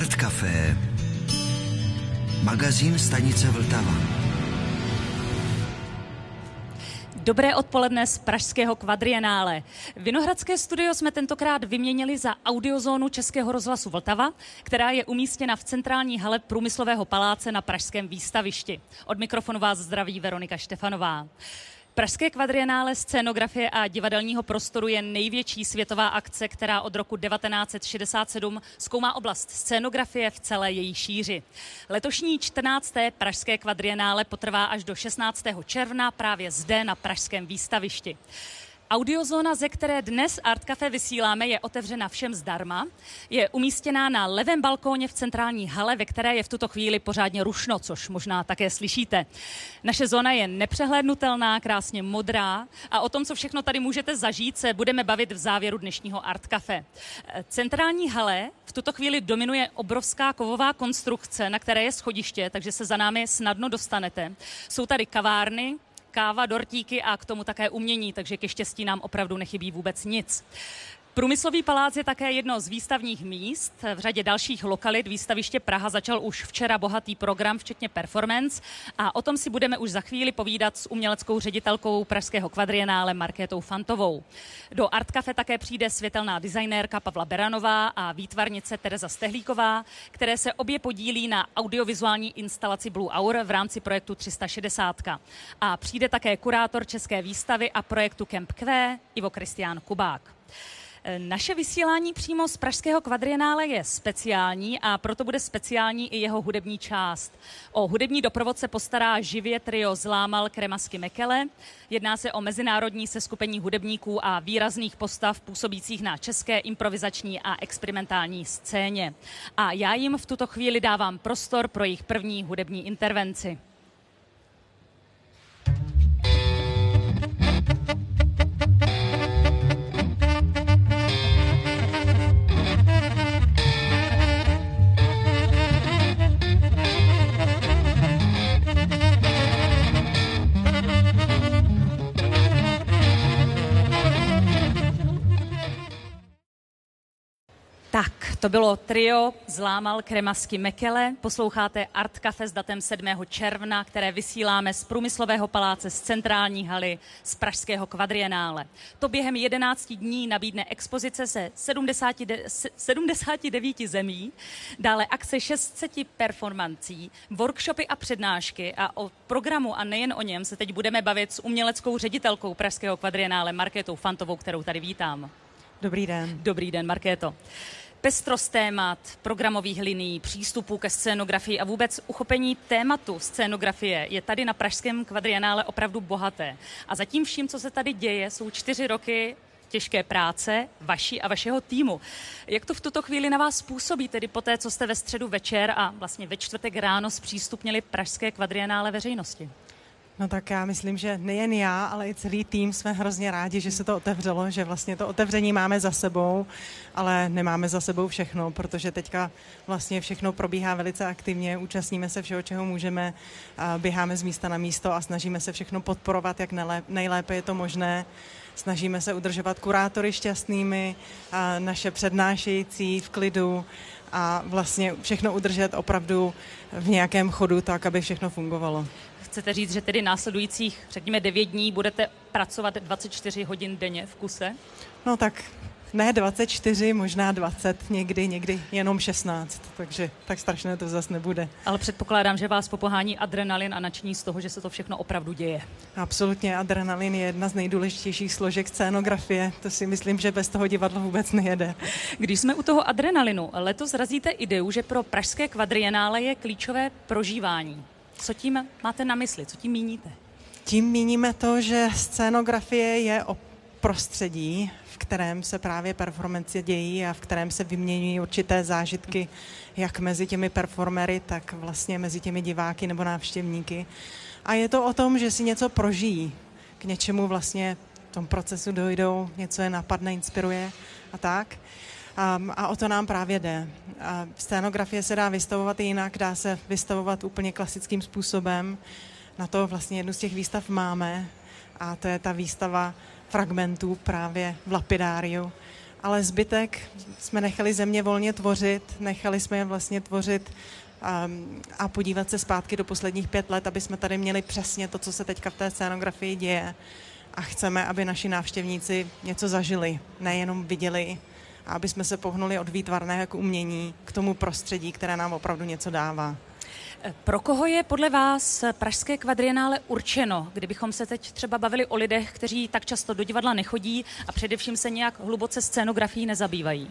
Art Café, magazín stanice Vltava. Dobré odpoledne z pražského kvadrienále. Vinohradské studio jsme tentokrát vyměnili za audiozónu Českého rozhlasu Vltava, která je umístěna v centrální hale Průmyslového paláce na pražském výstavišti. Od mikrofonu vás zdraví Veronika Štefanová. Pražské kvadrienále scénografie a divadelního prostoru je největší světová akce, která od roku 1967 zkoumá oblast scénografie v celé její šíři. Letošní 14. pražské kvadrienále potrvá až do 16. června právě zde na pražském výstavišti. Audiozóna, ze které dnes Art Café vysíláme, je otevřena všem zdarma. Je umístěná na levém balkóně v centrální hale, ve které je v tuto chvíli pořádně rušno, což možná také slyšíte. Naše zóna je nepřehlédnutelná, krásně modrá a o tom, co všechno tady můžete zažít, se budeme bavit v závěru dnešního Art Café. Centrální hale v tuto chvíli dominuje obrovská kovová konstrukce, na které je schodiště, takže se za námi snadno dostanete. Jsou tady kavárny, káva, dortíky a k tomu také umění, takže ke štěstí nám opravdu nechybí vůbec nic. Průmyslový palác je také jedno z výstavních míst. V řadě dalších lokalit výstaviště Praha začal už včera bohatý program, včetně performance, a o tom si budeme už za chvíli povídat s uměleckou ředitelkou pražského kvadrienále Markétou Fantovou. Do Art Café také přijde světelná designérka Pavla Beranová a výtvarnice Tereza Stehlíková, které se obě podílí na audiovizuální instalaci Blue Hour v rámci projektu 360. A přijde také kurátor české výstavy a projektu Camp Q Ivo Kristián Kubák. Naše vysílání přímo z pražského kvadrienále je speciální a proto bude speciální i jeho hudební část. O hudební doprovod se postará živě trio Zlámal, Kremasky, Mekele. Jedná se o mezinárodní seskupení hudebníků a výrazných postav působících na české improvizační a experimentální scéně. A já jim v tuto chvíli dávám prostor pro jejich první hudební intervenci. Tak, to bylo trio Zlámal, Kremasky, Mekele. Posloucháte Art Café s datem 7. června, které vysíláme z Průmyslového paláce, z centrální haly, z pražského kvadrienále. To během 11 dní nabídne expozice se 79 zemí, dále akce 600 performancí, workshopy a přednášky, a o programu a nejen o něm se teď budeme bavit s uměleckou ředitelkou pražského kvadrienále Markétou Fantovou, kterou tady vítám. Dobrý den. Dobrý den, Markéto. Pestrost témat, programových linií, přístupů ke scénografii a vůbec uchopení tématu scénografie je tady na pražském kvadrienále opravdu bohaté. A zatím vším, co se tady děje, jsou 4 roky těžké práce vaší a vašeho týmu. Jak to v tuto chvíli na vás působí, tedy po té, co jste ve středu večer a vlastně ve čtvrtek ráno zpřístupnili pražské kvadrienále veřejnosti? No tak já myslím, že nejen já, ale i celý tým jsme hrozně rádi, že se to otevřelo, že vlastně to otevření máme za sebou, ale nemáme za sebou všechno, protože teďka vlastně všechno probíhá velice aktivně, účastníme se všeho, čeho můžeme, běháme z místa na místo a snažíme se všechno podporovat, jak nejlépe je to možné. Snažíme se udržovat kurátory šťastnými, naše přednášející v klidu a vlastně všechno udržet opravdu v nějakém chodu tak, aby všechno fungovalo. Chcete říct, že tedy následujících, řekněme, 9 dní budete pracovat 24 hodin denně v kuse? No tak ne 24, možná 20, někdy jenom 16, takže tak strašné to zase nebude. Ale předpokládám, že vás popohání adrenalin a nadšení z toho, že se to všechno opravdu děje. Absolutně, adrenalin je jedna z nejdůležitějších složek scénografie, to si myslím, že bez toho divadlo vůbec nejede. Když jsme u toho adrenalinu, letos razíte ideu, že pro pražské kvadrienále je klíčové prožívání. Co tím máte na mysli? Co tím míníte? Tím míníme to, že scénografie je o prostředí, v kterém se právě performance dějí a v kterém se vyměňují určité zážitky jak mezi těmi performery, tak vlastně mezi těmi diváky nebo návštěvníky. A je to o tom, že si něco prožijí, k něčemu vlastně v tom procesu dojdou, něco je napadne, inspiruje a tak. A o to nám právě jde. Scénografie se dá vystavovat jinak, dá se vystavovat úplně klasickým způsobem. Na to vlastně jednu z těch výstav máme a to je ta výstava fragmentů právě v Lapidáriu. ale zbytek jsme nechali země volně tvořit, nechali jsme je vlastně tvořit a podívat se zpátky do posledních 5 let, aby jsme tady měli přesně to, co se teďka v té scénografii děje. A chceme, aby naši návštěvníci něco zažili, nejenom viděli, a aby jsme se pohnuli od výtvarného k umění, k tomu prostředí, které nám opravdu něco dává. Pro koho je podle vás pražské kvadrienále určeno, kdybychom se teď třeba bavili o lidech, kteří tak často do divadla nechodí a především se nějak hluboce scénografií nezabývají?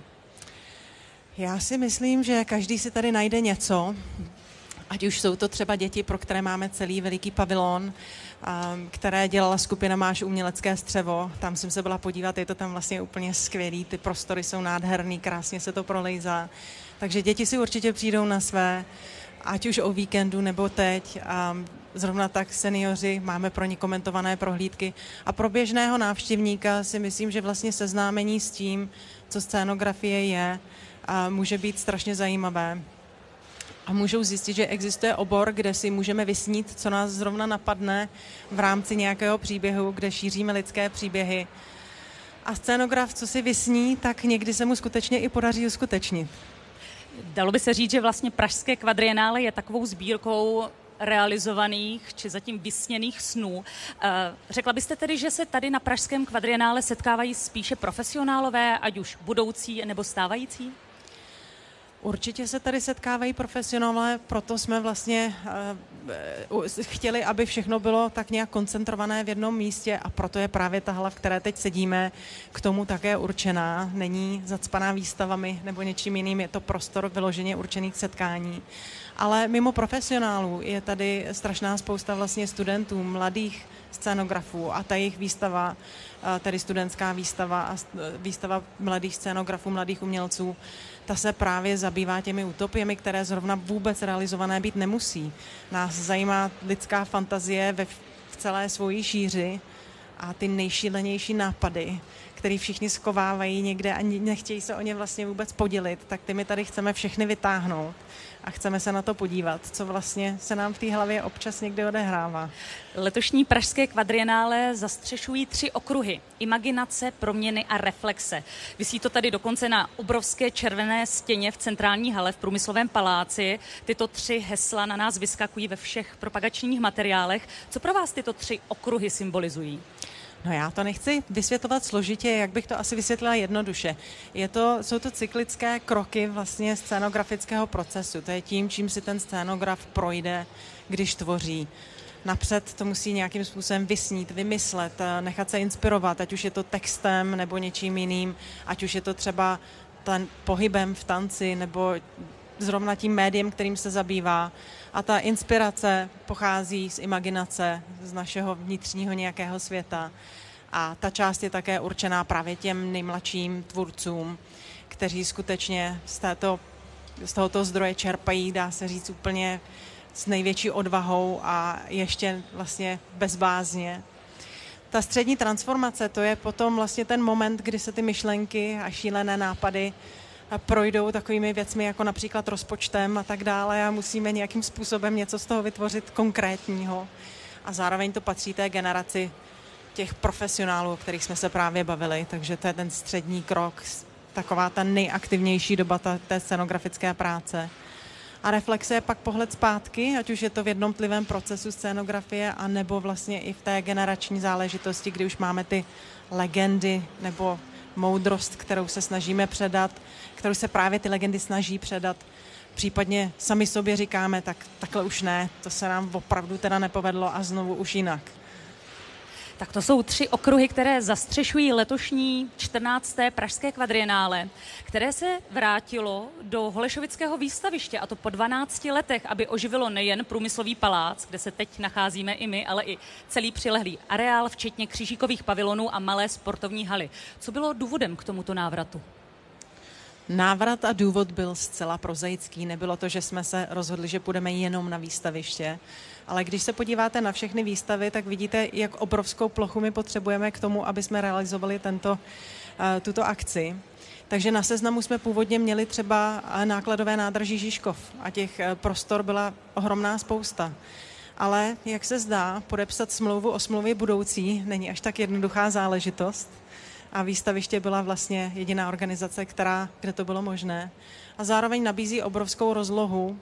Já si myslím, že každý si tady najde něco, ať už jsou to třeba děti, pro které máme celý veliký pavilon, které dělala skupina Máš umělecké střevo. Tam jsem se byla podívat, je to tam vlastně úplně skvělý, ty prostory jsou nádherný, krásně se to prolejzá. Takže děti si určitě přijdou na své, ať už o víkendu nebo teď. A zrovna tak seniori, máme pro ně komentované prohlídky. A pro běžného návštěvníka si myslím, že vlastně seznámení s tím, co scénografie je, může být strašně zajímavé. A můžou zjistit, že existuje obor, kde si můžeme vysnít, co nás zrovna napadne v rámci nějakého příběhu, kde šíříme lidské příběhy. A scénograf, co si vysní, tak někdy se mu skutečně i podaří uskutečnit. Dalo by se říct, že vlastně pražské kvadrienále je takovou sbírkou realizovaných či zatím vysněných snů. Řekla byste tedy, že se tady na pražském kvadrienále setkávají spíše profesionálové, ať už budoucí nebo stávající? Určitě se tady setkávají profesionálové, proto jsme vlastně chtěli, aby všechno bylo tak nějak koncentrované v jednom místě a proto je právě ta hala, v které teď sedíme, k tomu také určená. Není zacpaná výstavami nebo něčím jiným, je to prostor vyloženě určených setkání. Ale mimo profesionálů je tady strašná spousta vlastně studentů, mladých scénografů a ta jejich výstava, tedy studentská výstava a výstava mladých scénografů, mladých umělců, ta se právě zabývá těmi utopiemi, které zrovna vůbec realizované být nemusí. Nás zajímá lidská fantazie v celé svojí šíři a ty nejšílenější nápady, které všichni schovávají někde a nechtějí se o ně vlastně vůbec podělit, tak ty my tady chceme všechny vytáhnout a chceme se na to podívat, co vlastně se nám v té hlavě občas někdy odehrává. Letošní pražské kvadrienále zastřešují 3 okruhy. Imaginace, proměny a reflexe. Visí to tady dokonce na obrovské červené stěně v centrální hale v Průmyslovém paláci. Tyto 3 hesla na nás vyskakují ve všech propagačních materiálech. Co pro vás tyto 3 okruhy symbolizují? No já to nechci vysvětlovat složitě, jak bych to asi vysvětlila jednoduše. Jsou to cyklické kroky vlastně scénografického procesu. To je tím, čím si ten scénograf projde, když tvoří. Napřed to musí nějakým způsobem vysnít, vymyslet, nechat se inspirovat, ať už je to textem nebo něčím jiným, ať už je to třeba ten pohybem v tanci nebo zrovna tím médiem, kterým se zabývá. A ta inspirace pochází z imaginace, z našeho vnitřního nějakého světa. A ta část je také určená právě těm nejmladším tvůrcům, kteří skutečně z tohoto zdroje čerpají, dá se říct, úplně s největší odvahou a ještě vlastně bezbázně. Ta střední transformace, to je potom vlastně ten moment, kdy se ty myšlenky a šílené nápady projdou takovými věcmi, jako například rozpočtem a tak dále a musíme nějakým způsobem něco z toho vytvořit konkrétního. A zároveň to patří té generaci těch profesionálů, o kterých jsme se právě bavili, takže to je ten střední krok, taková ta nejaktivnější doba té scénografické práce. A reflexe je pak pohled zpátky, ať už je to v jednotlivém procesu scénografie, anebo vlastně i v té generační záležitosti, kdy už máme ty legendy nebo moudrost, kterou se snažíme předat, kterou se právě ty legendy snaží předat. Případně sami sobě říkáme, tak takhle už ne, to se nám opravdu teda nepovedlo a znovu už jinak. Tak to jsou 3 okruhy, které zastřešují letošní 14. pražské kvadrienále, které se vrátilo do Holešovického výstaviště, a to po 12 letech, aby oživilo nejen Průmyslový palác, kde se teď nacházíme i my, ale i celý přilehlý areál, včetně křížíkových pavilonů a malé sportovní haly. Co bylo důvodem k tomuto návratu? Návrat a důvod byl zcela prozaický. Nebylo to, že jsme se rozhodli, že půjdeme jenom na výstaviště, ale když se podíváte na všechny výstavy, tak vidíte, jak obrovskou plochu my potřebujeme k tomu, aby jsme realizovali tuto akci. Takže na seznamu jsme původně měli třeba nákladové nádraží Žižkov a těch prostor byla ohromná spousta. Ale, jak se zdá, podepsat smlouvu o smlouvě budoucí není až tak jednoduchá záležitost. a výstaviště byla vlastně jediná organizace, kde to bylo možné. A zároveň nabízí obrovskou rozlohu,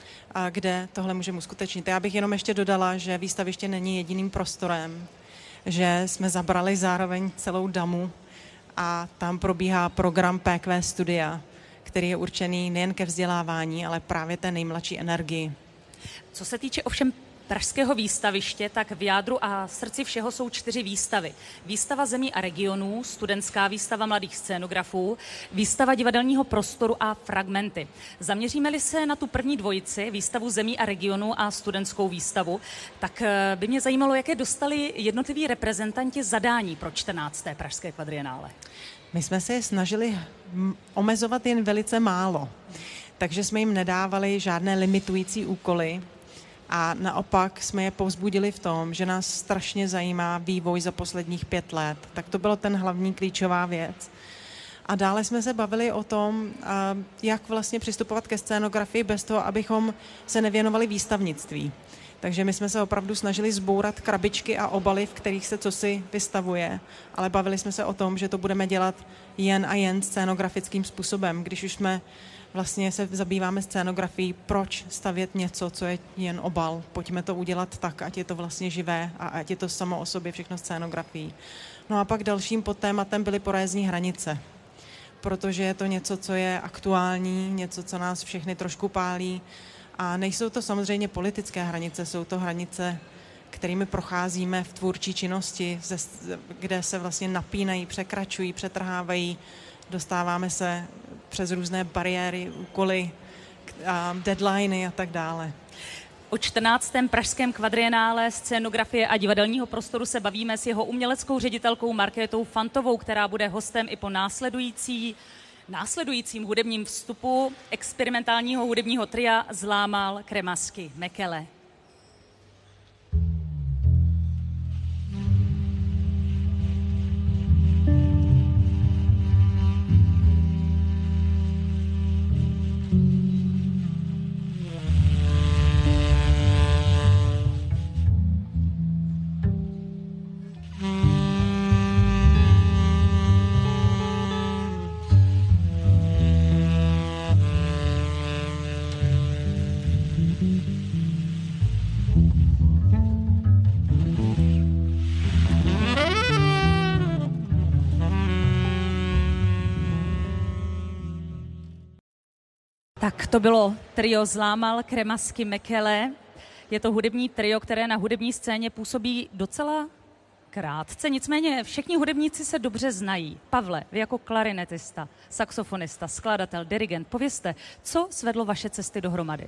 kde tohle můžeme uskutečnit. Já bych jenom ještě dodala, že výstaviště není jediným prostorem, že jsme zabrali zároveň celou damu a tam probíhá program PQ Studia, který je určený nejen ke vzdělávání, ale právě té nejmladší energii. Co se týče ovšem pražského výstaviště, tak v jádru a srdci všeho jsou 4 výstavy. Výstava zemí a regionů, studentská výstava mladých scénografů, výstava divadelního prostoru a fragmenty. Zaměříme-li se na tu první dvojici, výstavu zemí a regionů a studentskou výstavu, tak by mě zajímalo, jaké dostali jednotliví reprezentanti zadání pro 14. pražské kvadrienále. My jsme se je snažili omezovat jen velice málo, takže jsme jim nedávali žádné limitující úkoly a naopak jsme je povzbudili v tom, že nás strašně zajímá vývoj za posledních 5 let. Tak to bylo ten hlavní klíčová věc. A dále jsme se bavili o tom, jak vlastně přistupovat ke scénografii bez toho, abychom se nevěnovali výstavnictví. Takže my jsme se opravdu snažili zbourat krabičky a obaly, v kterých se cosi vystavuje, ale bavili jsme se o tom, že to budeme dělat jen a jen scénografickým způsobem. Když už jsme vlastně se zabýváme scénografií, proč stavět něco, co je jen obal? Pojďme to udělat tak, ať je to vlastně živé a ať je to samo o sobě všechno scénografií. No a pak dalším podtématem byly porézní hranice, protože je to něco, co je aktuální, něco, co nás všechny trošku pálí. A nejsou to samozřejmě politické hranice, jsou to hranice, kterými procházíme v tvůrčí činnosti, kde se vlastně napínají, překračují, přetrhávají, dostáváme se přes různé bariéry, úkoly, deadliny a tak dále. O 14. pražském kvadrienále scénografie a divadelního prostoru se bavíme s jeho uměleckou ředitelkou Markétou Fantovou, která bude hostem i po následujícím hudebním vstupu experimentálního hudebního tria Zlámal Kremasky Mekele. Tak to bylo trio Zlámal Kremasky Mekele. Je to hudební trio, které na hudební scéně působí docela krátce, nicméně všichni hudebníci se dobře znají. Pavle, vy jako klarinetista, saxofonista, skladatel, dirigent, povězte, co svedlo vaše cesty dohromady?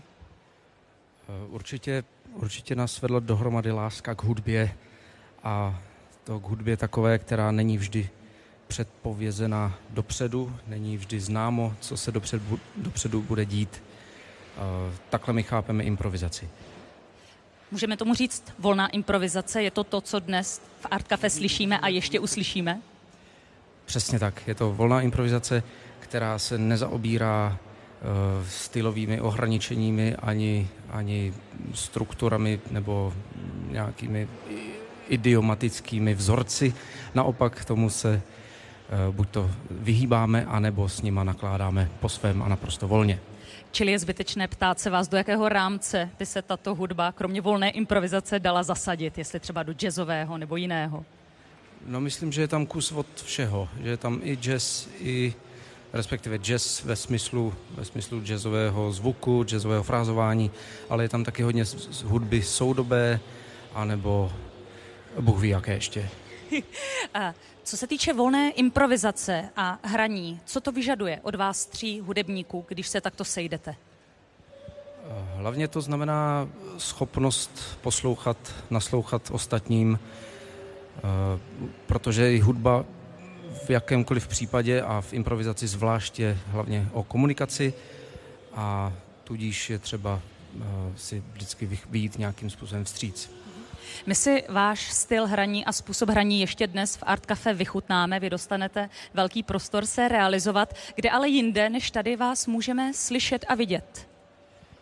Určitě nás svedla dohromady láska k hudbě a to k hudbě takové, která není vždy předpovězena dopředu, není vždy známo, co se dopředu bude dít. Takhle my chápeme improvizaci. Můžeme tomu říct volná improvizace? Je to to, co dnes v Art Café slyšíme a ještě uslyšíme? Přesně tak. Je to volná improvizace, která se nezaobírá stylovými ohraničeními ani strukturami nebo nějakými idiomatickými vzorci. Naopak tomu se buď to vyhýbáme, anebo s nima nakládáme po svém a naprosto volně. Čili je zbytečné ptát se vás, do jakého rámce by se tato hudba, kromě volné improvizace, dala zasadit, jestli třeba do jazzového nebo jiného? No, myslím, že je tam kus od všeho, že je tam i jazz, respektive jazz ve smyslu jazzového zvuku, jazzového frázování, ale je tam taky hodně hudby soudobé, anebo Bůh ví, jaké ještě. Co se týče volné improvizace a hraní, co to vyžaduje od vás 3 hudebníků, když se takto sejdete? Hlavně to znamená schopnost naslouchat ostatním, protože i hudba v jakémkoliv případě a v improvizaci zvlášť je hlavně o komunikaci a tudíž je třeba si vždycky vyjít nějakým způsobem vstříc. My si váš styl hraní a způsob hraní ještě dnes v Art Café vychutnáme. Vy dostanete velký prostor se realizovat, kde ale jinde než tady vás můžeme slyšet a vidět.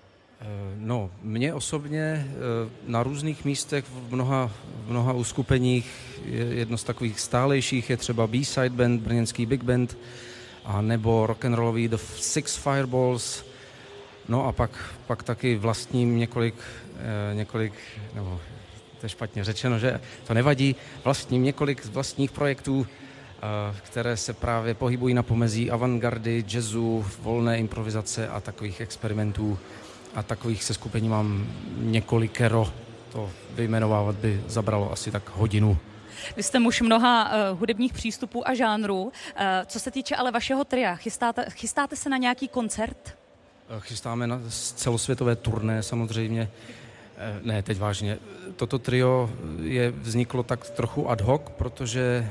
No, mně osobně na různých místech v mnoha uskupeních jedno z takových stálejších je třeba B-side band, brněnský big band, a nebo rock'n'rollový The Six Fireballs. No a pak taky vlastním několik, nebo to je špatně řečeno, že to nevadí, vlastním několik vlastních projektů, které se právě pohybují na pomezí avantgardy, jazzu, volné improvizace a takových experimentů. A takových seskupení mám několikero, to vyjmenovávat by zabralo asi tak hodinu. Vy jste muž mnoha hudebních přístupů a žánrů. Co se týče ale vašeho tria, chystáte se na nějaký koncert? Chystáme na celosvětové turné samozřejmě. Ne, teď vážně. Toto trio vzniklo tak trochu ad hoc, protože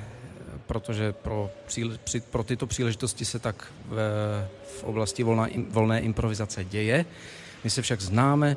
pro tyto příležitosti se tak v oblasti volné improvizace děje. My se však známe,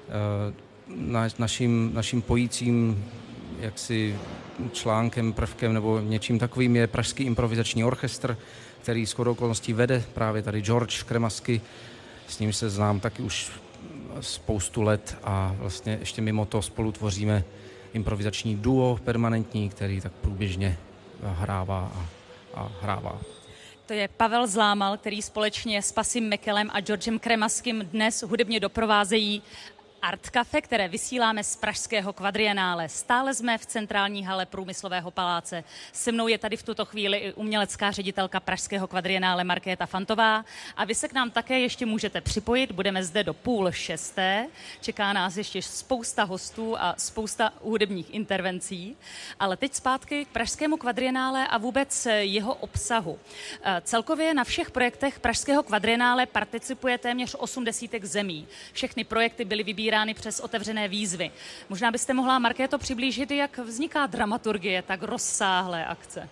naším pojícím jaksi článkem, prvkem nebo něčím takovým je Pražský improvizační orchestr, který shodou okolností vede právě tady George Kremasky. S ním se znám taky už spoustu let a vlastně ještě mimo to spolu tvoříme improvizační duo permanentní, který tak průběžně hrává a hrává. To je Pavel Zlámal, který společně s Pasim Mekelem a Georgem Kremaským dnes hudebně doprovázejí Art Café, které vysíláme z pražského kvadrienále. Stále jsme v centrální hale Průmyslového paláce. Se mnou je tady v tuto chvíli i umělecká ředitelka pražského kvadrienále Markéta Fantová. A vy se k nám také ještě můžete připojit. Budeme zde do 5:30. Čeká nás ještě spousta hostů a spousta hudebních intervencí. Ale teď zpátky k pražskému kvadrienále a vůbec jeho obsahu. Celkově na všech projektech pražského kvadrienále participuje téměř 80 zemí. Všechny projekty byly vybírány přes otevřené výzvy. Možná byste mohla, Markéto, přiblížit, jak vzniká dramaturgie tak rozsáhlé akce.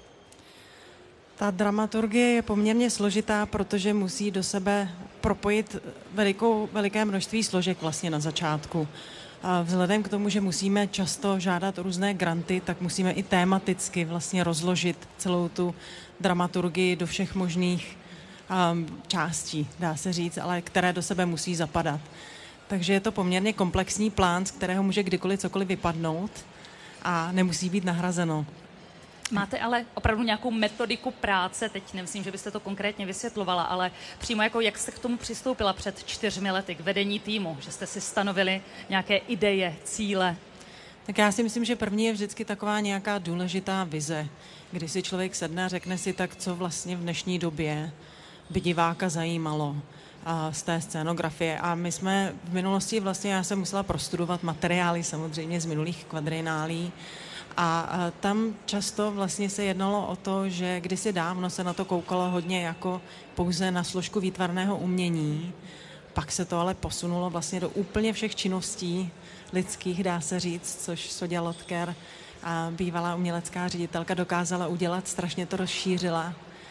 Ta dramaturgie je poměrně složitá, protože musí do sebe propojit veliké množství složek vlastně na začátku. A vzhledem k tomu, že musíme často žádat o různé granty, tak musíme i tematicky vlastně rozložit celou tu dramaturgii do všech možných částí, dá se říct, ale které do sebe musí zapadat. Takže je to poměrně komplexní plán, z kterého může kdykoliv cokoliv vypadnout a nemusí být nahrazeno. Máte ale opravdu nějakou metodiku práce, teď nemyslím, že byste to konkrétně vysvětlovala, ale přímo jako jak jste k tomu přistoupila před 4 lety, k vedení týmu, že jste si stanovili nějaké ideje, cíle? Tak já si myslím, že první je vždycky taková nějaká důležitá vize, kdy si člověk sedne a řekne si tak, co vlastně v dnešní době by diváka zajímalo z té scénografie. A my jsme v minulosti vlastně, já jsem musela prostudovat materiály samozřejmě z minulých kvadrienálí a tam často vlastně se jednalo o to, že kdysi dávno se na to koukalo hodně jako pouze na složku výtvarného umění, pak se to ale posunulo vlastně do úplně všech činností lidských, dá se říct, což Soďa Lotker, bývalá umělecká ředitelka, dokázala udělat, strašně to rozšířila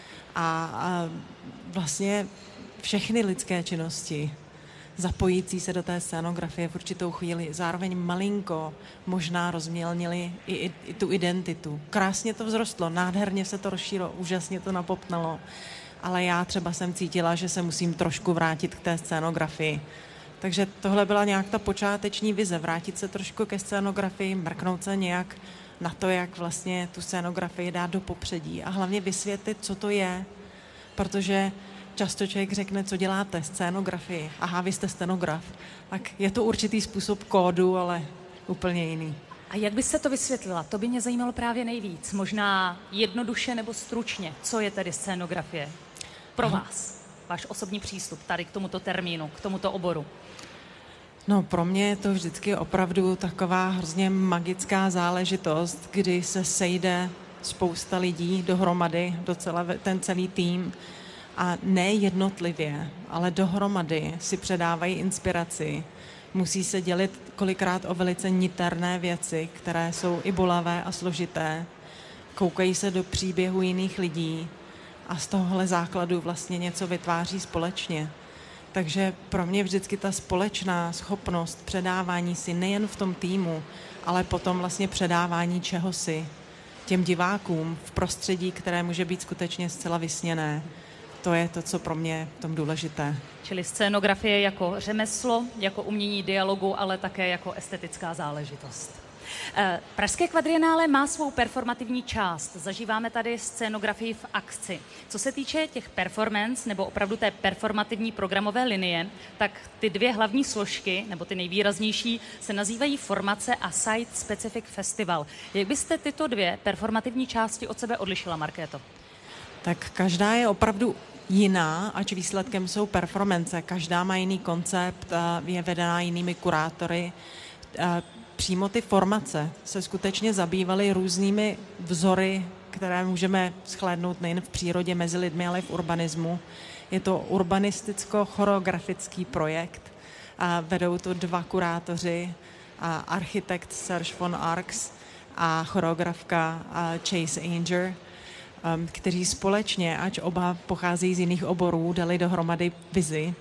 a vlastně všechny lidské činnosti zapojící se do té scénografie v určitou chvíli zároveň malinko možná rozmělnili i tu identitu. Krásně to vzrostlo, nádherně se to rozšířilo, úžasně to napopnalo, ale já třeba jsem cítila, že se musím trošku vrátit k té scénografii. Takže tohle byla nějak ta počáteční vize, vrátit se trošku ke scénografii, mrknout se nějak na to, jak vlastně tu scénografii dát do popředí a hlavně vysvětlit, co to je, protože často člověk řekne, co děláte, scénografii. Aha, vy jste scenograf. Tak je to určitý způsob kódu, ale úplně jiný. A jak byste to vysvětlila? To by mě zajímalo právě nejvíc. Možná jednoduše nebo stručně. Co je tedy scénografie pro vás? Váš osobní přístup tady k tomuto termínu, k tomuto oboru. No, pro mě je to vždycky opravdu taková hrozně magická záležitost, kdy se sejde spousta lidí dohromady, ten celý tým, a ne jednotlivě, ale dohromady si předávají inspiraci. Musí se dělit kolikrát o velice niterné věci, které jsou i bolavé a složité. Koukají se do příběhu jiných lidí a z tohohle základu vlastně něco vytváří společně. Takže pro mě vždycky ta společná schopnost předávání si nejen v tom týmu, ale potom vlastně předávání čehosi těm divákům v prostředí, které může být skutečně zcela vysněné. to je to, co pro mě je v tom důležité. Čili scénografie jako řemeslo, jako umění dialogu, ale také jako estetická záležitost. Pražské kvadrienále má svou performativní část. Zažíváme tady scénografii v akci. Co se týče těch performance, nebo opravdu té performativní programové linie, tak ty dvě hlavní složky, nebo ty nejvýraznější, se nazývají formace a Site Specific Festival. Jak byste tyto dvě performativní části od sebe odlišila, Markéto? Tak každá je opravdu jiná, ač výsledkem jsou performance. Každá má jiný koncept, je vedená jinými kurátory. Přímo ty formace se skutečně zabývaly různými vzory, které můžeme shlédnout nejen v přírodě mezi lidmi, ale i v urbanismu. Je to urbanisticko-choreografický projekt. Vedou to dva kurátoři, architekt Serge von Arx a choreografka Chase Anger, kteří společně, ač oba pocházejí z jiných oborů, dali dohromady vizi.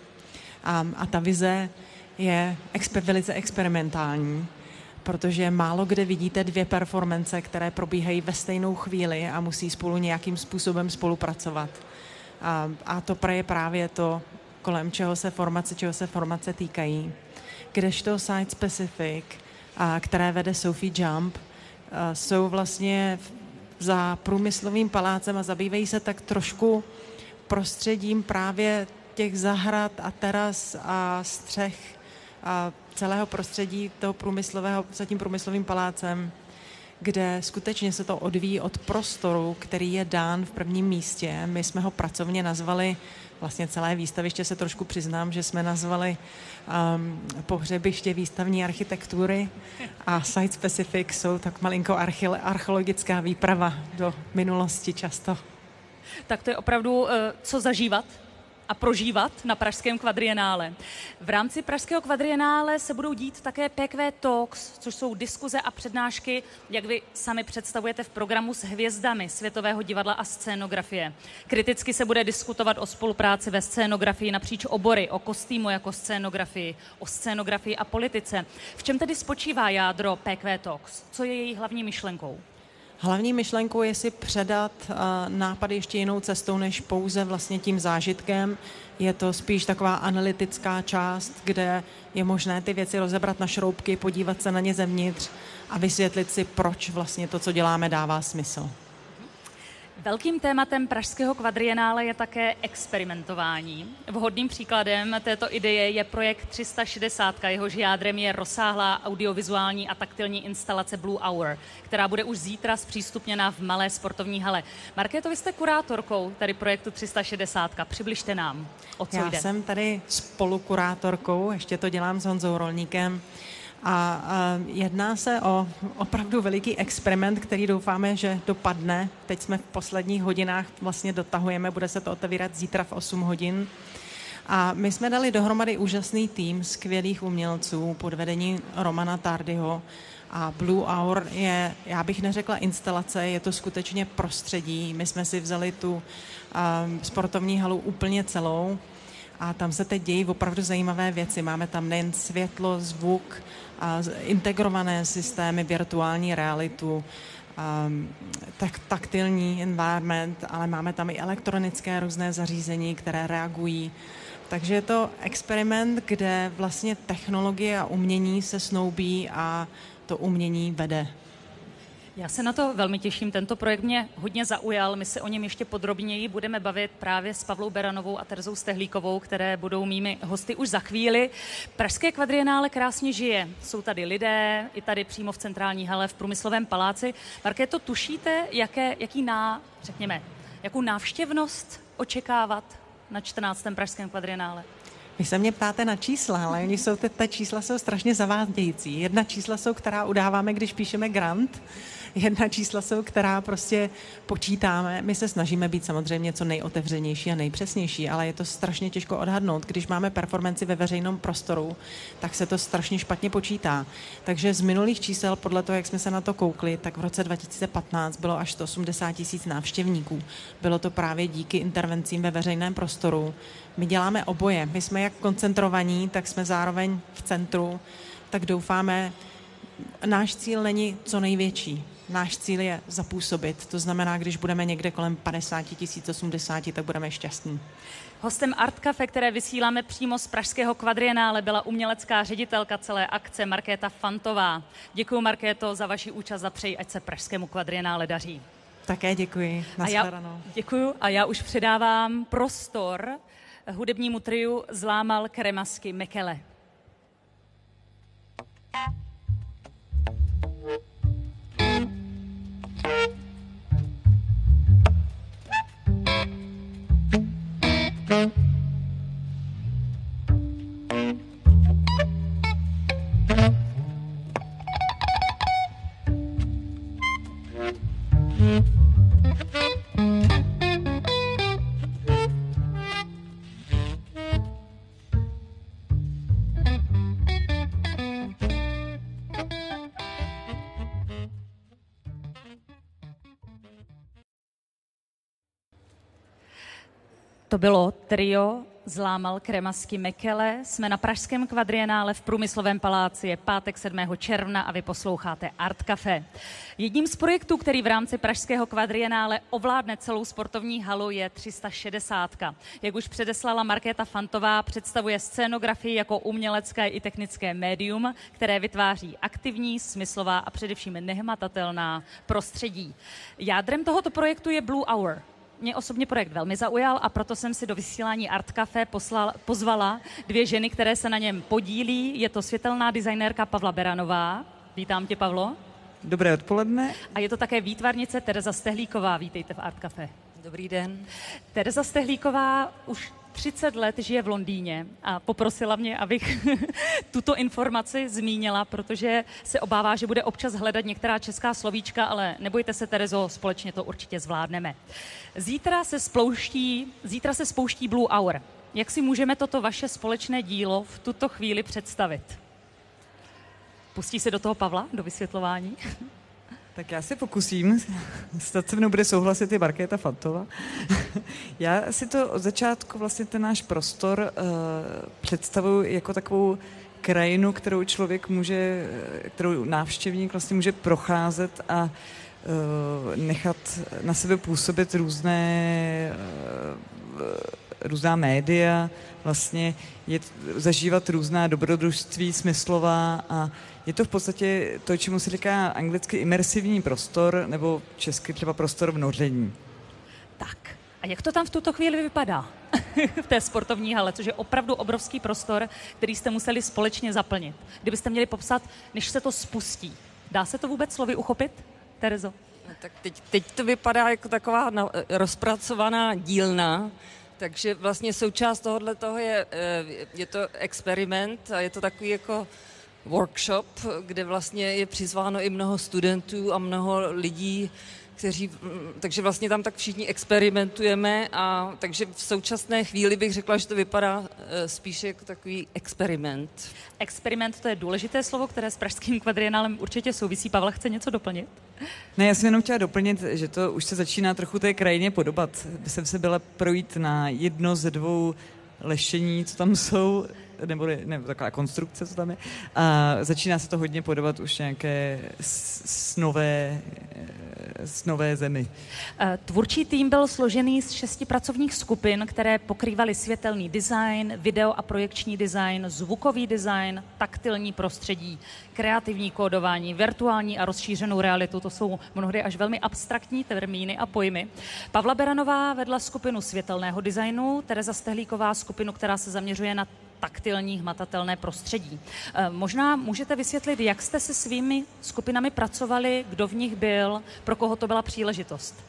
A ta vize je velice experimentální, protože málo kde vidíte dvě performance, které probíhají ve stejnou chvíli a musí spolu nějakým způsobem spolupracovat. A to je právě to, kolem čeho se formace týkají. Kdežto Site Specific, které vede Sophie Jump, jsou vlastně za Průmyslovým palácem a zabývají se tak trošku prostředím právě těch zahrad a teras a střech a celého prostředí toho průmyslového, za tím Průmyslovým palácem, kde skutečně se to odvíjí od prostoru, který je dán v prvním místě. My jsme ho pracovně nazvali, vlastně celé výstaviště se trošku přiznám, že jsme nazvali pohřebiště výstavní architektury a Site Specific jsou tak malinko archeologická výprava do minulosti často. Tak to je opravdu co zažívat a prožívat na Pražském kvadrienále. V rámci Pražského kvadrienále se budou dít také PQ Talks, což jsou diskuze a přednášky, jak vy sami představujete v programu, s hvězdami světového divadla a scénografie. Kriticky se bude diskutovat o spolupráci ve scénografii napříč obory, o kostýmu jako scénografii, o scénografii a politice. V čem tedy spočívá jádro PQ Talks? Co je její hlavní myšlenkou? Hlavní myšlenkou je si předat nápady ještě jinou cestou, než pouze vlastně tím zážitkem. Je to spíš taková analytická část, kde je možné ty věci rozebrat na šroubky, podívat se na ně zevnitř a vysvětlit si, proč vlastně to, co děláme, dává smysl. Velkým tématem Pražského kvadrienále je také experimentování. Vhodným příkladem této ideje je projekt 360, jehož jádrem je rozsáhlá audiovizuální a taktilní instalace Blue Hour, která bude už zítra zpřístupněna v malé sportovní hale. Markéto, vy jste kurátorkou tady projektu 360. Přibližte nám, o co jde. Já jsem tady spolukurátorkou, ještě to dělám s Honzou Rolníkem. A jedná se o opravdu veliký experiment, který doufáme, že dopadne. Teď jsme v posledních hodinách vlastně dotahujeme, bude se to otevírat zítra v 8 hodin. A my jsme dali dohromady úžasný tým skvělých umělců pod vedením Romana Tardyho. A Blue Hour je, já bych neřekla instalace, je to skutečně prostředí. My jsme si vzali tu sportovní halu úplně celou a tam se teď dějí opravdu zajímavé věci. Máme tam nejen světlo, zvuk, a integrované systémy, virtuální realitu, taktilní environment, ale máme tam i elektronické různé zařízení, které reagují. Takže je to experiment, kde vlastně technologie a umění se snoubí a to umění vede. Já se na to velmi těším, tento projekt mě hodně zaujal, my se o něm ještě podrobněji budeme bavit právě s Pavlou Beranovou a Terezou Stehlíkovou, které budou mými hosty už za chvíli. Pražské kvadrienále krásně žije, jsou tady lidé, i tady přímo v centrální hale v Průmyslovém paláci. Markéto, tušíte, jakou návštěvnost očekávat na 14. Pražském kvadrienále? Vy se mě ptáte na čísla, ale ta čísla jsou strašně zavádějící. Jedna čísla jsou, která udáváme, když píšeme grant, jedna čísla jsou, která prostě počítáme. My se snažíme být samozřejmě co nejotevřenější a nejpřesnější, ale je to strašně těžko odhadnout. Když máme performanci ve veřejném prostoru, tak se to strašně špatně počítá. Takže z minulých čísel, podle toho, jak jsme se na to koukli, tak v roce 2015 bylo až 180 000 návštěvníků. Bylo to právě díky intervencím ve veřejném prostoru. My děláme oboje. My jsme jak koncentrovaní, tak jsme zároveň v centru, tak doufáme, náš cíl není co největší. náš cíl je zapůsobit. To znamená, když budeme někde kolem 50 000, 80 000, tak budeme šťastní. Hostem Art Café, které vysíláme přímo z pražského kvadrienále, byla umělecká ředitelka celé akce Markéta Fantová. Děkuji, Markéto, za vaši účast a přeji, ať se pražskému kvadrienále daří. Také děkuji. Děkuji a já už předávám prostor hudebnímu triu Zlámal Kremasky Mekele. To bylo trio Zlámal Kremasky Mekele. Jsme na pražském kvadrienále v Průmyslovém paláci. Je pátek 7. června a vy posloucháte Art Café. Jedním z projektů, který v rámci pražského kvadrienále ovládne celou sportovní halu, je 360. Jak už předeslala Markéta Fantová, představuje scénografii jako umělecké i technické médium, které vytváří aktivní, smyslová a především nehmatatelná prostředí. Jádrem tohoto projektu je Blue Hour. Mě osobně projekt velmi zaujal a proto jsem si do vysílání Art Café pozvala dvě ženy, které se na něm podílí. Je to světelná designérka Pavla Beranová. Vítám tě, Pavlo. Dobré odpoledne. A je to také výtvarnice Tereza Stehlíková. Vítejte v Art Café. Dobrý den. Tereza Stehlíková už 30 let žije v Londýně a poprosila mě, abych tuto informaci zmínila, protože se obává, že bude občas hledat některá česká slovíčka, ale nebojte se, Terezo, společně to určitě zvládneme. Zítra se spouští Blue Hour. Jak si můžeme toto vaše společné dílo v tuto chvíli představit? Pustí se do toho Pavla, do vysvětlování? Tak já se pokusím, snad se mnou bude souhlasit i Markéta Fantová. Já si to od začátku vlastně ten náš prostor představuji jako takovou krajinu, kterou návštěvník vlastně může procházet a nechat na sebe působit různá média, vlastně zažívat různá dobrodružství smyslová a je to v podstatě to, čemu se říká anglicky imersivní prostor, nebo česky třeba prostor vnoření. Tak, a jak to tam v tuto chvíli vypadá v té sportovní hale, což je opravdu obrovský prostor, který jste museli společně zaplnit? Kdybyste měli popsat, než se to spustí. Dá se to vůbec slovy uchopit, Terezo? No, tak teď to vypadá jako taková rozpracovaná dílna, takže vlastně součást tohoto je to experiment a je to takový jako workshop, kde vlastně je přizváno i mnoho studentů a mnoho lidí, takže vlastně tam tak všichni experimentujeme a takže v současné chvíli bych řekla, že to vypadá spíše jako takový experiment. Experiment, to je důležité slovo, které s pražským kvadrienálem určitě souvisí. Pavel chce něco doplnit? Ne, já jsem jenom chtěla doplnit, že to už se začíná trochu té krajině podobat. Jsem se byla projít na jedno ze dvou lešení, co tam jsou, nebo taková konstrukce, co tam je. A začíná se to hodně podobat už nějaké snové zemi. Tvůrčí tým byl složený z 6 pracovních skupin, které pokrývaly světelný design, video a projekční design, zvukový design, taktilní prostředí, kreativní kódování, virtuální a rozšířenou realitu. To jsou mnohdy až velmi abstraktní termíny a pojmy. Pavla Beranová vedla skupinu světelného designu, Tereza Stehlíková skupinu, která se zaměřuje na taktilní hmatatelné prostředí. Možná můžete vysvětlit, jak jste se svými skupinami pracovali, kdo v nich byl, pro koho to byla příležitost?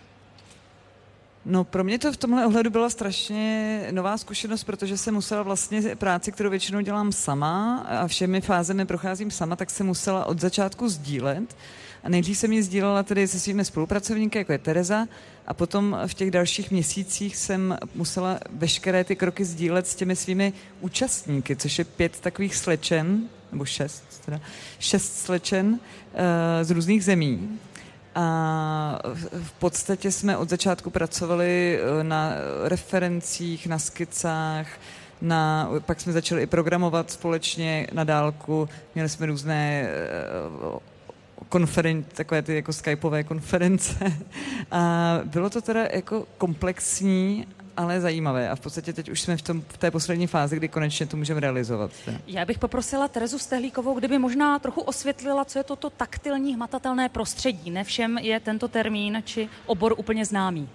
No, pro mě to v tomhle ohledu byla strašně nová zkušenost, protože jsem musela vlastně práci, kterou většinou dělám sama a všemi fázemi procházím sama, tak jsem musela od začátku sdílet. A nejdřív jsem ji sdílela tedy se svými spolupracovníky, jako je Tereza, a potom v těch dalších měsících jsem musela veškeré ty kroky sdílet s těmi svými účastníky, což je 5 takových slečen, nebo 6 slečen z různých zemí. A v podstatě jsme od začátku pracovali na referencích, na skicách, pak jsme začali i programovat společně na dálku, měli jsme různé takové ty jako skypové konference. A bylo to teda jako komplexní, ale zajímavé. A v podstatě teď už jsme v té poslední fázi, kdy konečně to můžeme realizovat. Já bych poprosila Terezu Stehlíkovou, kdyby možná trochu osvětlila, co je toto taktilní hmatatelné prostředí. Ne všem je tento termín či obor úplně známý.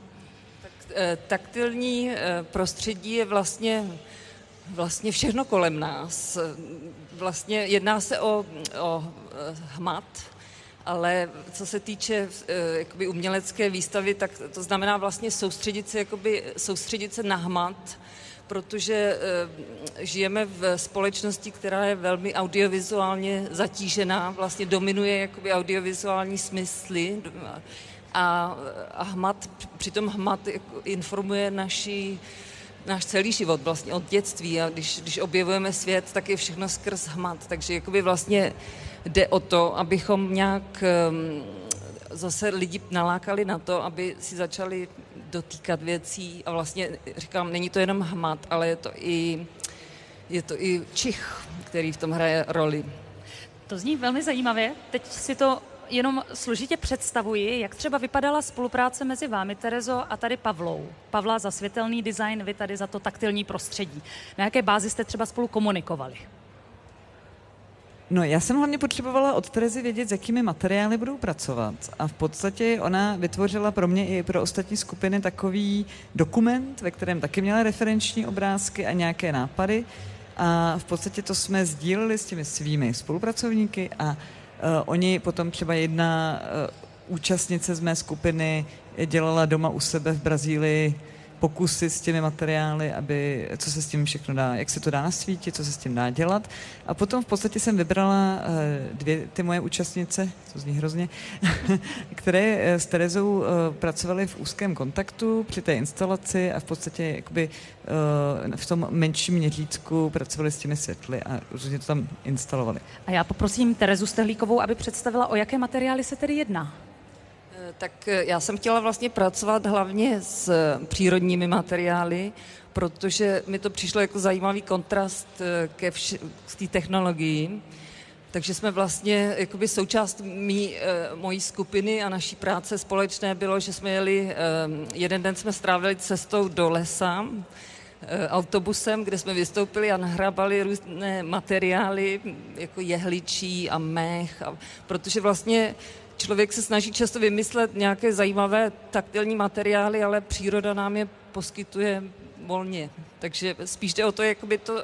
Taktilní prostředí je vlastně všechno kolem nás. Vlastně jedná se o hmat, ale co se týče jakoby umělecké výstavy, tak to znamená vlastně soustředit se na hmat, protože žijeme v společnosti, která je velmi audiovizuálně zatížená, vlastně dominuje jakoby audiovizuální smysly a hmat, přitom hmat informuje náš celý život vlastně od dětství a když objevujeme svět, tak je všechno skrz hmat, takže jakoby vlastně jde o to, abychom nějak zase lidi nalákali na to, aby si začali dotýkat věcí a vlastně říkám, není to jenom hmat, ale je to i čich, který v tom hraje roli. To zní velmi zajímavě. Teď si to jenom složitě představuji, jak třeba vypadala spolupráce mezi vámi, Terezo, a tady Pavlou. Pavla za světelný design, vy tady za to taktilní prostředí. Na jaké bázi jste třeba spolu komunikovali? No, já jsem hlavně potřebovala od Terezy vědět, s jakými materiály budou pracovat. A v podstatě ona vytvořila pro mě i pro ostatní skupiny takový dokument, ve kterém taky měla referenční obrázky a nějaké nápady. A v podstatě to jsme sdíleli s těmi svými spolupracovníky a oni potom třeba jedna účastnice z mé skupiny dělala doma u sebe v Brazílii pokusy s těmi materiály, co se s tím všechno dá, jak se to dá nasvítit, co se s tím dá dělat. A potom v podstatě jsem vybrala ty moje účastnice, to zní hrozně, které s Terezou pracovaly v úzkém kontaktu při té instalaci a v podstatě jakoby v tom menším měřítku pracovali s těmi světly a různě to tam instalovali. A já poprosím Terezu Stehlíkovou, aby představila, o jaké materiály se tedy jedná. Tak já jsem chtěla vlastně pracovat hlavně s přírodními materiály, protože mi to přišlo jako zajímavý kontrast k té technologii. Takže jsme vlastně, jakoby součást mojí skupiny a naší práce společné bylo, že jsme jeli, jeden den jsme strávili cestou do lesa, autobusem, kde jsme vystoupili a nahrabali různé materiály, jako jehličí a mech, protože vlastně člověk se snaží často vymyslet nějaké zajímavé taktilní materiály, ale příroda nám je poskytuje volně. Takže spíš jde o to,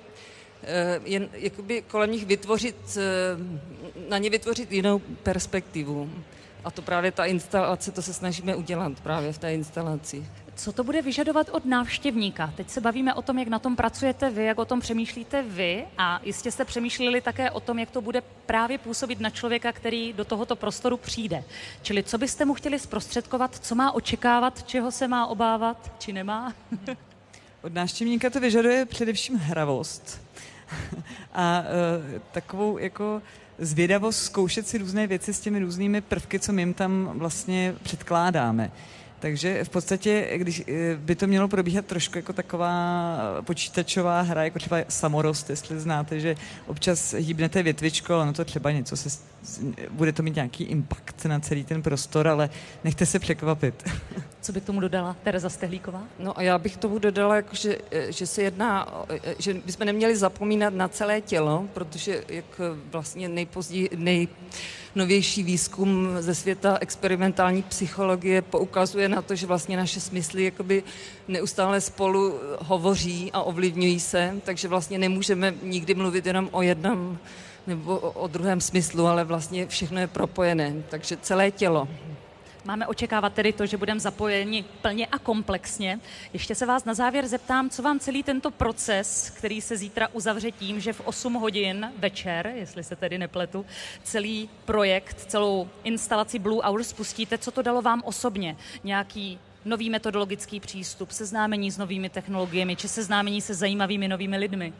jakoby kolem nich na ně vytvořit jinou perspektivu. A to právě ta instalace, to se snažíme udělat právě v té instalaci. Co to bude vyžadovat od návštěvníka? Teď se bavíme o tom, jak na tom pracujete vy, jak o tom přemýšlíte vy a jistě jste přemýšleli také o tom, jak to bude právě působit na člověka, který do tohoto prostoru přijde. Čili co byste mu chtěli zprostředkovat, co má očekávat, čeho se má obávat, či nemá? Od návštěvníka to vyžaduje především hravost a takovou jako zvědavost zkoušet si různé věci s těmi různými prvky, co my jim tam vlastně předkládáme. Takže v podstatě, když by to mělo probíhat trošku jako taková počítačová hra, jako třeba samorost, jestli znáte, že občas hýbnete větvičko, ale ono to třeba něco bude to mít nějaký impact na celý ten prostor, ale nechte se překvapit. Co by k tomu dodala Tereza Stehlíková? No a já bych tomu dodala, že se jedná, že bychom neměli zapomínat na celé tělo, protože jak vlastně nejnovější výzkum ze světa experimentální psychologie poukazuje na to, že vlastně naše smysly jakoby neustále spolu hovoří a ovlivňují se, takže vlastně nemůžeme nikdy mluvit jenom o jednom nebo o druhém smyslu, ale vlastně všechno je propojené, takže celé tělo. Máme očekávat tedy to, že budeme zapojeni plně a komplexně. Ještě se vás na závěr zeptám, co vám celý tento proces, který se zítra uzavře tím, že v 8 hodin večer, jestli se tedy nepletu, celý projekt, celou instalaci Blue Hour spustíte, co to dalo vám osobně? Nějaký nový metodologický přístup, seznámení s novými technologiemi, či seznámení se zajímavými novými lidmi?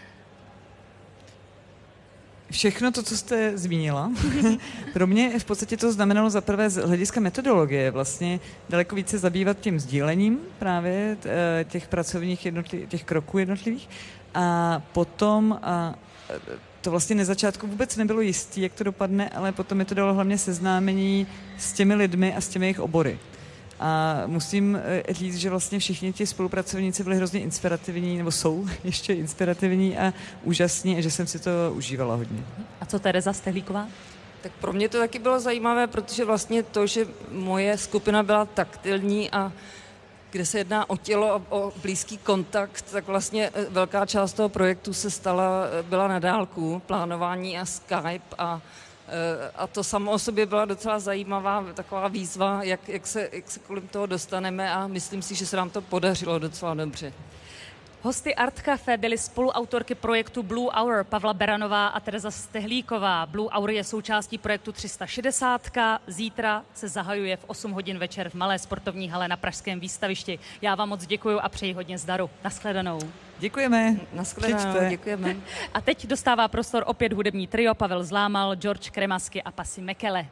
Všechno to, co jste zmínila, pro mě v podstatě to znamenalo za prvé z hlediska metodologie vlastně daleko více zabývat tím sdílením právě těch pracovních těch kroků jednotlivých A potom to vlastně na začátku vůbec nebylo jistý, jak to dopadne, ale potom mi to dalo hlavně seznámení s těmi lidmi a s těmi jejich obory. A musím říct, že vlastně všichni ti spolupracovníci byli hrozně inspirativní, nebo jsou ještě inspirativní a úžasní, a že jsem si to užívala hodně. A co Tereza Stehlíková? Tak pro mě to taky bylo zajímavé, protože vlastně to, že moje skupina byla taktilní a kde se jedná o tělo a o blízký kontakt, tak vlastně velká část toho projektu byla na dálku, plánování a Skype a to samo o sobě byla docela zajímavá taková výzva, jak se kolem toho dostaneme a myslím si, že se nám to podařilo docela dobře. Hosty Art Café byly spoluautorky projektu Blue Hour Pavla Beranová a Tereza Stehlíková. Blue Hour je součástí projektu 360. Zítra se zahajuje v 8 hodin večer v malé sportovní hale na pražském výstavišti. Já vám moc děkuju a přeji hodně zdaru. Naschledanou. Děkujeme. Naschledanou, děkujeme. A teď dostává prostor opět hudební trio Pavel Zlámal, George Kremasky a Pasi Mekele.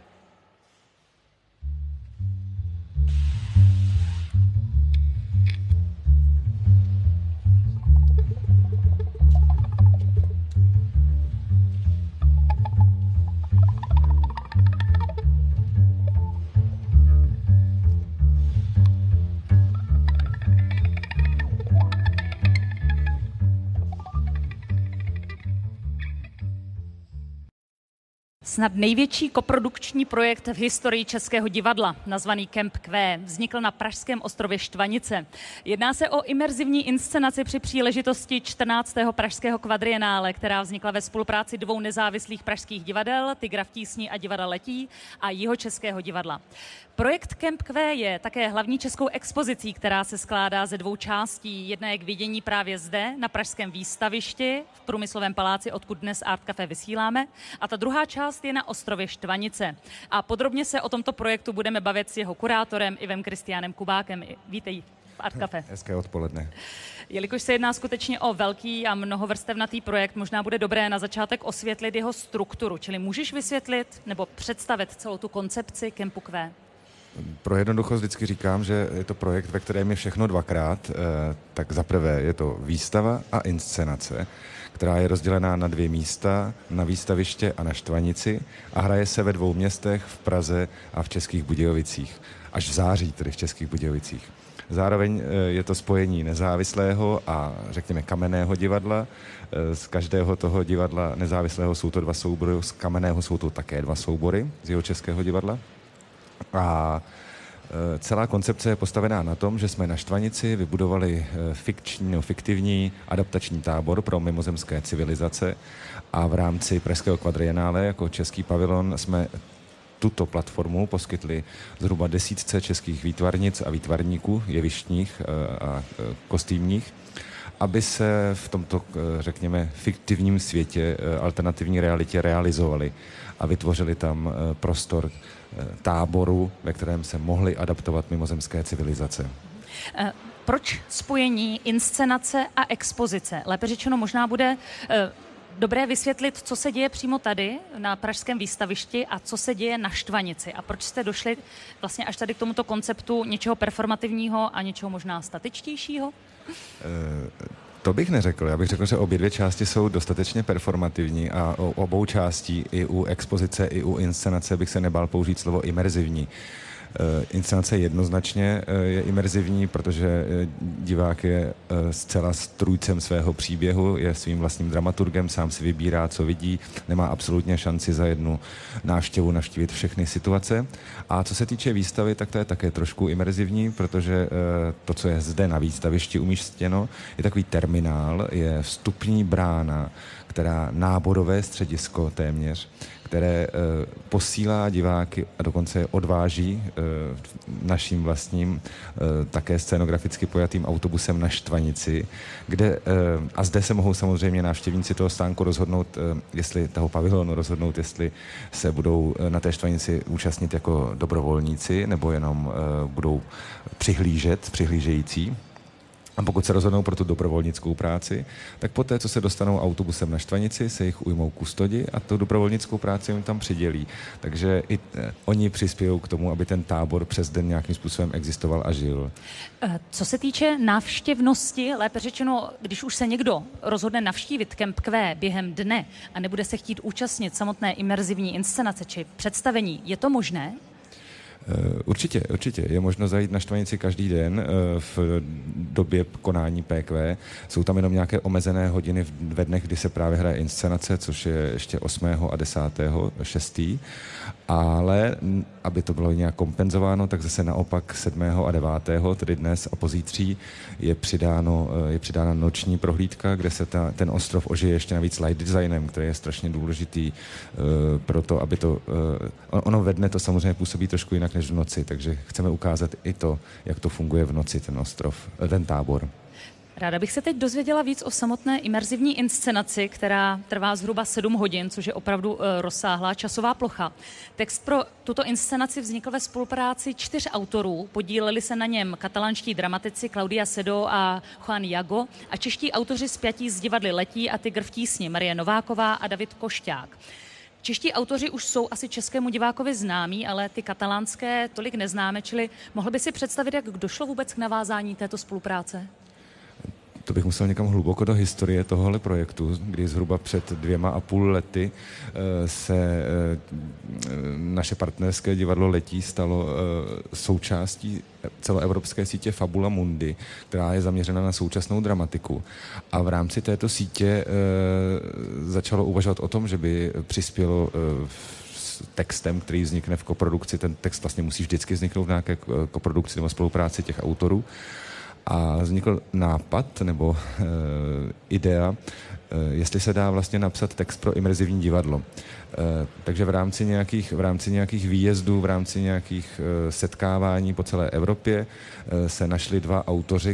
Snad největší koprodukční projekt v historii Českého divadla, nazvaný Kemp Q, vznikl na pražském ostrově Štvanice. Jedná se o imerzivní inscenaci při příležitosti 14. pražského kvadrienále, která vznikla ve spolupráci 2 nezávislých pražských divadel, Tygra v tísni a Divadla Letí a Jihočeského divadla. Projekt Kemp Q je také hlavní českou expozicí, která se skládá ze 2 částí. Jedna je k vidění právě zde, na pražském výstavišti, v Průmyslovém paláci, odkud dnes Art Café vysíláme, a ta druhá část je na ostrově Štvanice. A podrobně se o tomto projektu budeme bavit s jeho kurátorem Ivem Kristiánem Kubákem. Vítej v Art Café. Hezké odpoledne. Jelikož se jedná skutečně o velký a mnohovrstevnatý projekt, možná bude dobré na začátek osvětlit jeho strukturu. Čili můžeš vysvětlit nebo představit celou tu koncepci Kempu Q? Pro jednoduchost vždycky říkám, že je to projekt, ve kterém je všechno dvakrát. Tak za prvé je to výstava a inscenace, která je rozdělená na 2 místa, na výstaviště a na Štvanici, a hraje se ve 2 městech, v Praze a v Českých Budějovicích. Až v září tedy v Českých Budějovicích. Zároveň je to spojení nezávislého a řekněme kamenného divadla. Z každého toho divadla nezávislého jsou to 2 soubory, z kamenného jsou to také 2 soubory z Jihočeského divadla. A celá koncepce je postavená na tom, že jsme na Štvanici vybudovali fiktivní adaptační tábor pro mimozemské civilizace a v rámci pražského kvadrienále jako český pavilon jsme tuto platformu poskytli zhruba 10 českých výtvarnic a výtvarníků, jevištních a kostýmních, aby se v tomto, řekněme, fiktivním světě, alternativní realitě realizovali a vytvořili tam prostor táboru, ve kterém se mohly adaptovat mimozemské civilizace. Proč spojení inscenace a expozice? Lépe řečeno, možná bude dobré vysvětlit, co se děje přímo tady na pražském výstavišti a co se děje na Štvanici. A proč jste došli vlastně až tady k tomuto konceptu něčeho performativního a něčeho možná statičtějšího? To bych neřekl. Já bych řekl, že obě 2 části jsou dostatečně performativní a o obou částí, i u expozice, i u inscenace, bych se nebál použít slovo imerzivní. Inscenace jednoznačně je imerzivní, protože divák je zcela strůjcem svého příběhu, je svým vlastním dramaturgem, sám si vybírá, co vidí, nemá absolutně šanci za jednu návštěvu navštívit všechny situace. A co se týče výstavy, tak to je také trošku imerzivní, protože to, co je zde na výstavišti umístěno, je takový terminál, je vstupní brána, která náborové středisko téměř, které posílá diváky a dokonce je odváží naším vlastním také scénograficky pojatým autobusem na Štvanici, kde, a zde se mohou samozřejmě návštěvníci toho stánku rozhodnout, jestli toho pavilonu rozhodnout, jestli se budou na té Štvanici účastnit jako dobrovolníci, nebo jenom budou přihlížející. A pokud se rozhodnou pro tu dobrovolnickou práci, tak poté, co se dostanou autobusem na Štvanici, se jich ujmou kustodi a tu dobrovolnickou práci jim tam přidělí. Takže i oni přispějou k tomu, aby ten tábor přes den nějakým způsobem existoval a žil. Co se týče návštěvnosti, lépe řečeno, když už se někdo rozhodne navštívit Camp Q během dne a nebude se chtít účastnit samotné imerzivní inscenace či představení, je to možné? Určitě. Je možno zajít na Štvanici každý den v době konání PQ. Jsou tam jenom nějaké omezené hodiny ve dnech, kdy se právě hraje inscenace, což je ještě 8. a 10. 6. Ale aby to bylo nějak kompenzováno, tak zase naopak 7. a 9. tedy dnes a pozítří je přidána noční prohlídka, kde se ten ostrov ožije ještě navíc light designem, který je strašně důležitý pro to, aby to... Ono ve dne to samozřejmě působí trošku jinak než v noci, takže chceme ukázat i to, jak to funguje v noci, ten ostrov, ten tábor. Ráda bych se teď dozvěděla víc o samotné imerzivní inscenaci, která trvá zhruba 7 hodin, což je opravdu rozsáhlá časová plocha. Text pro tuto inscenaci vznikl ve spolupráci 4 autorů. Podíleli se na něm katalánští dramatici Claudia Sedo a Juan Jago a čeští autoři spjatí z divadly Letí a Tygr v tísni Marie Nováková a David Košťák. Čeští autoři už jsou asi českému divákovi známí, ale ty katalánské tolik neznáme, čili mohl by si představit, jak došlo vůbec k navázání této spolupráce? To bych musel někam hluboko do historie tohohle projektu, kdy zhruba před 2,5 lety se naše partnerské divadlo Letí stalo součástí celoevropské sítě Fabula Mundi, která je zaměřena na současnou dramatiku. A v rámci této sítě začalo uvažovat o tom, že by přispělo textem, který vznikne v koprodukci. Ten text vlastně musí vždycky vzniknout v nějaké koprodukci nebo spolupráci těch autorů. A vznikl nápad nebo idea, jestli se dá vlastně napsat text pro imerzivní divadlo. Takže v rámci nějakých výjezdů, v rámci nějakých setkávání po celé Evropě se našli 2 autoři,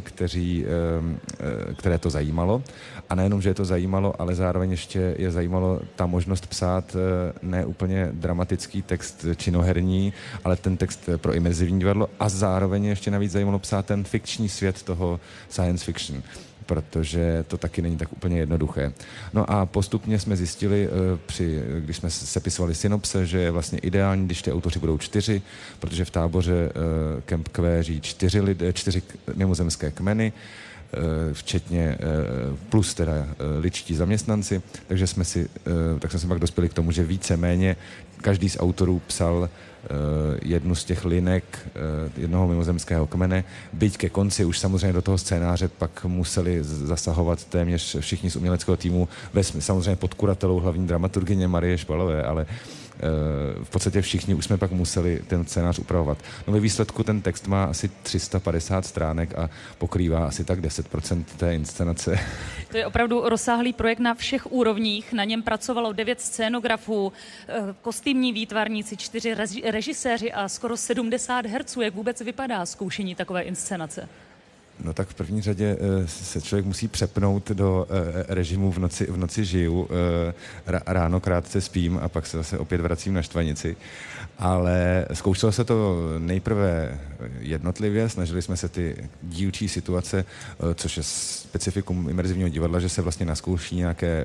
které to zajímalo. A nejenom, že je to zajímalo, ale zároveň ještě je zajímalo ta možnost psát ne úplně dramatický text činoherní, ale ten text pro imerzivní divadlo a zároveň ještě navíc zajímalo psát ten fikční svět toho science fiction, protože to taky není tak úplně jednoduché. No a postupně jsme zjistili, když jsme sepisovali synopse, že je vlastně ideální, když ty autoři budou 4, protože v táboře Camp Q žijí 4 mimozemské kmeny, včetně plus teda lidští zaměstnanci, tak jsme si pak dospěli k tomu, že víceméně každý z autorů psal jednu z těch linek jednoho mimozemského kmene, byť ke konci už samozřejmě do toho scénáře pak museli zasahovat téměř všichni z uměleckého týmu, samozřejmě pod kuratelou hlavní dramaturgyně Marie Špalové, ale v podstatě všichni už jsme pak museli ten scénář upravovat. No ve výsledku ten text má asi 350 stránek a pokrývá asi tak 10% té inscenace. To je opravdu rozsáhlý projekt na všech úrovních. Na něm pracovalo 9 scénografů, kostýmní výtvarníci, 4 režiséři a skoro 70 herců. Jak vůbec vypadá zkoušení takové inscenace? No tak v první řadě se člověk musí přepnout do režimu v noci žiju, ráno krátce spím a pak se zase opět vracím na Štvanici. Ale zkoušelo se to nejprve jednotlivě, snažili jsme se ty dílčí situace, což je specifikum imerzivního divadla, že se vlastně naskouší nějaké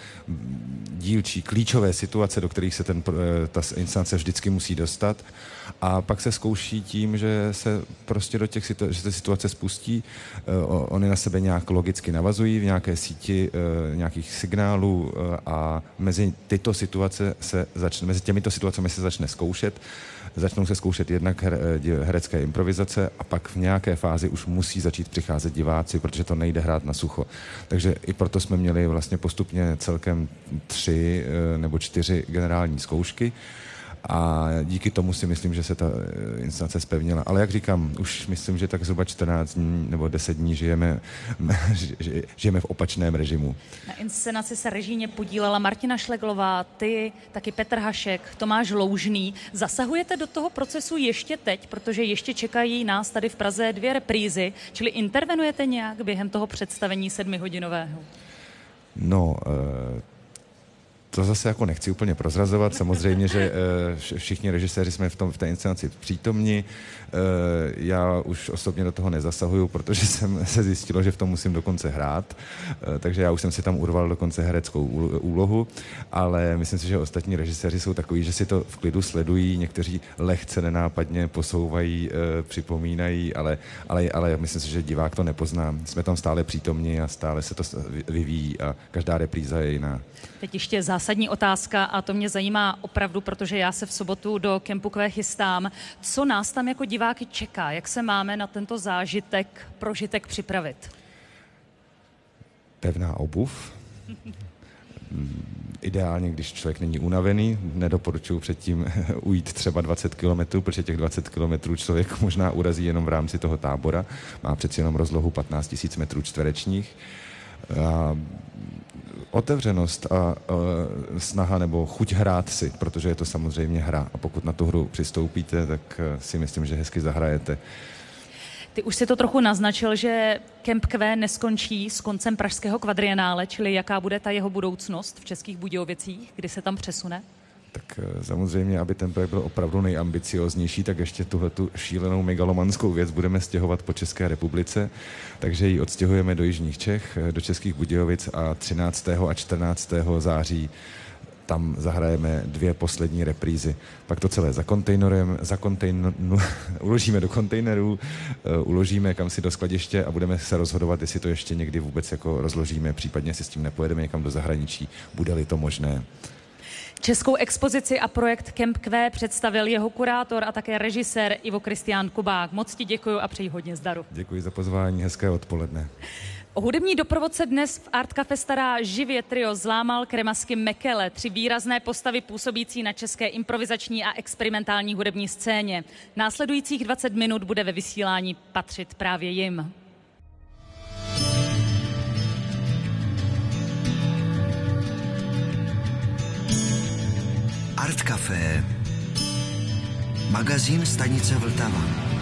dílčí klíčové situace, do kterých se ta inscenace vždycky musí dostat. A pak se zkouší tím, že se prostě do těch že se situace spustí, oni na sebe nějak logicky navazují v nějaké síti nějakých signálů a mezi těmito situacemi se začne zkoušet. Začnou se zkoušet jednak herecké improvizace a pak v nějaké fázi už musí začít přicházet diváci, protože to nejde hrát na sucho. Takže i proto jsme měli vlastně postupně celkem 3 nebo 4 generální zkoušky. A díky tomu si myslím, že se ta inscenace zpevnila. Ale jak říkám, už myslím, že tak zhruba 14 dní nebo 10 dní žijeme v opačném režimu. Na inscenaci se režijně podílela Martina Šleglová, ty, taky Petr Hašek, Tomáš Loužný. Zasahujete do toho procesu ještě teď, protože ještě čekají nás tady v Praze 2 reprízy, čili intervenujete nějak během toho představení 7hodinového? No, To zase jako nechci úplně prozrazovat. Samozřejmě, že všichni režiséři jsme v té inscenaci přítomni. Já už osobně do toho nezasahuju, protože jsem se zjistilo, že v tom musím dokonce hrát. Takže já už jsem si tam urval dokonce hereckou úlohu, ale myslím si, že ostatní režiséři jsou takový, že si to v klidu sledují, někteří lehce nenápadně posouvají, připomínají, ale myslím si, že divák to nepozná. Jsme tam stále přítomni a stále se to vyvíjí a každá repríza je jiná. Teď ještě zásadní otázka a to mě zajímá opravdu, protože já se v sobotu do Kempu Q chystám. Co nás tam jako diváky čeká? Jak se máme na tento prožitek připravit? Pevná obuv. Ideálně, když člověk není unavený, nedoporučuji předtím ujít třeba 20 kilometrů, protože těch 20 kilometrů člověk možná urazí jenom v rámci toho tábora. Má přeci jenom rozlohu 15 000 metrů čtverečních. A otevřenost a snaha nebo chuť hrát si, protože je to samozřejmě hra. A pokud na tu hru přistoupíte, tak si myslím, že hezky zahrajete. Ty už si to trochu naznačil, že Kemp Q neskončí s koncem pražského kvadrienále, čili jaká bude ta jeho budoucnost v Českých Budějovicích, kdy se tam přesune? Tak samozřejmě, aby ten projekt byl opravdu nejambicioznější, tak ještě tuhletu šílenou megalomanskou věc budeme stěhovat po České republice, takže ji odstěhujeme do Jižních Čech, do Českých Budějovic a 13. a 14. září tam zahrajeme 2 poslední reprízy. Pak to celé uložíme do kontejnerů, uložíme kam si do skladiště a budeme se rozhodovat, jestli to ještě někdy vůbec jako rozložíme, případně si s tím nepojedeme někam do zahraničí, bude-li to možné. Českou expozici a projekt Kemp Q představil jeho kurátor a také režisér Ivo Kristián Kubák. Moc ti děkuju a přeji hodně zdaru. Děkuji za pozvání, hezké odpoledne. O hudební doprovodce dnes v Art Café stará živě trio Zlámal, Kremasky, Mekele, 3 výrazné postavy působící na české improvizační a experimentální hudební scéně. Následujících 20 minut bude ve vysílání patřit právě jim. Art Café, magazín stanice Vltava.